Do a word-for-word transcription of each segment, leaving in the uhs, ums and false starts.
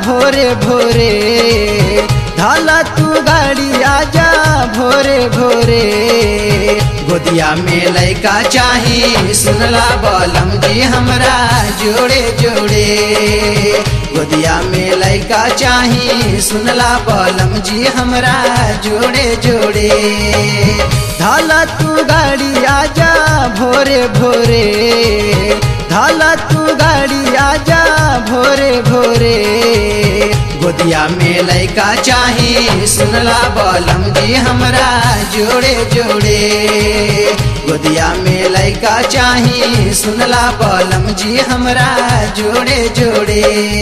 भोरे भोरे, धाला तू गाड़ी आजा भोरे भोरे। गोदिया में लैका चाही सुनला बलम जी हमरा जोड़े जोड़े। गोदिया में लैका चाही सुनला बलम जी हमरा जोड़े जोड़े। धाला तू गाड़ी आजा भोरे भोरे, धाला तू गाड़ी आजा भोरे भोरे। गोदिया में लैका चाही सुनला बलम जी हमरा जोड़े जोड़े। गोदिया में लैका चाही सुनला बलम जी हमरा जोड़े जोड़े।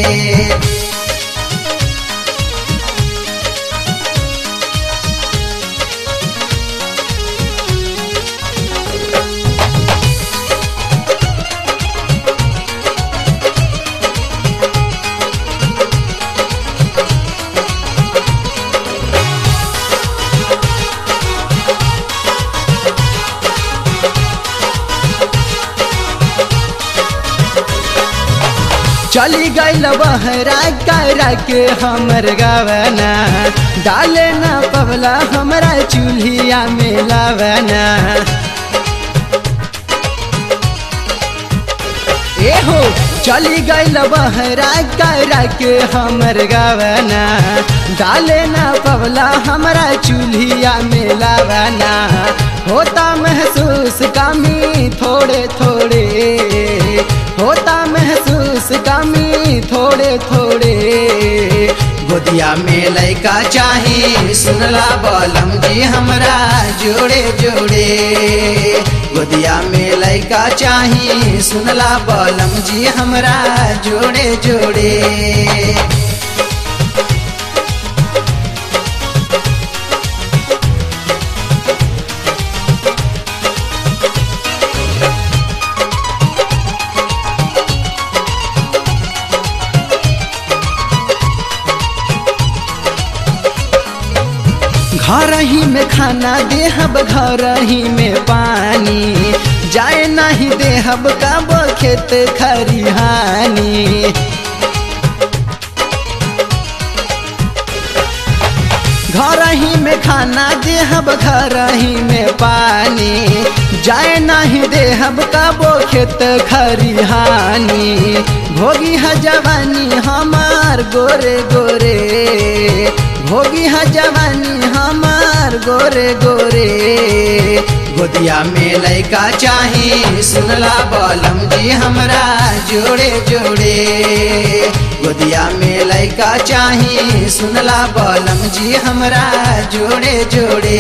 चली गईल बहरा करा के हमर गवना, डाले न पवला हमरा चूल्हिया में लावना। ए हो चली गईल बहरा करा के हमर गवना, डाले न पवला हमरा चूल्हिया में लावना। होता महसूस कमी थोड़े थोड़े, होता महसूस कमी थोड़े थोड़े। गोदिया में लैका चाही सुनला बलम जी हमरा जोड़े जोड़े। गोदिया में लैका चाही सुनला बलम जी हमरा जोड़े जोड़े। घर ही में खाना देहब, घर ही में पानी, जाए नहीं देहब कब खेत खरिहानी। घर ही में खाना देहब, घर ही में पानी, जाए नहीं देहब कब खेत खरिहानी। भोगी है जवानी हमार गोरे गोरे, भोगी है जवानी हमार गोरे गोरे। गोदिया में लैका चाही सुनला बलम जी हमरा जोड़े जोड़े। गोदिया में लैका चाही सुनला बलम जी हमरा जोड़े जोड़े।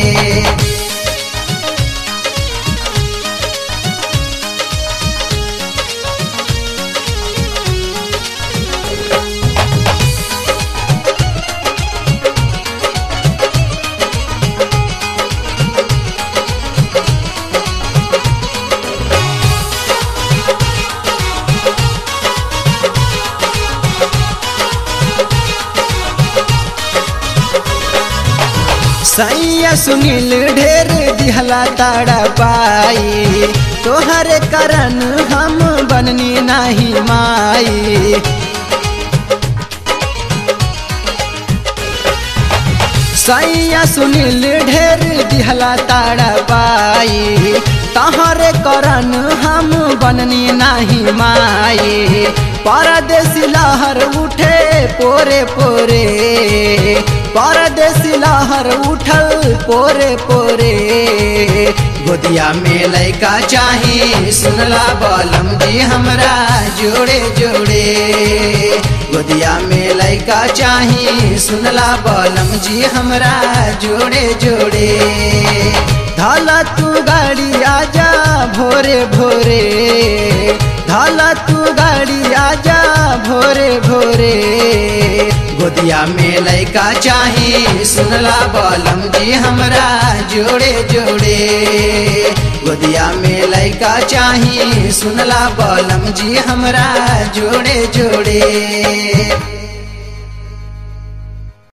सैया सुनील ढेर दिहला ताड़ा पाई, तोहरे करन हम बननी नहीं माई। सैया सुनील ढेर दिहला ताड़ा पाई, तोहरे करन हम बननी नहीं माई। परदेसी लहर उठे पोरे पोरे, परदेसी लहर उठल पोरे पोरे। गोदिया में लैका चाही सुनला बलम जी हमरा जोड़े जोड़े। गोदिया में लैका चाही सुनला बलम जी हमरा जोड़े जोड़े। धाला तू गाड़ी आजा भोरे भोरे, धाला तू गाड़ी आजा भोरे भोरे। गोदिया में लैका चाही सुनला बलम जी हमरा जोड़े जोड़े। गोदिया में लैका चाही सुनला बलम जी हमरा जोड़े जोड़े।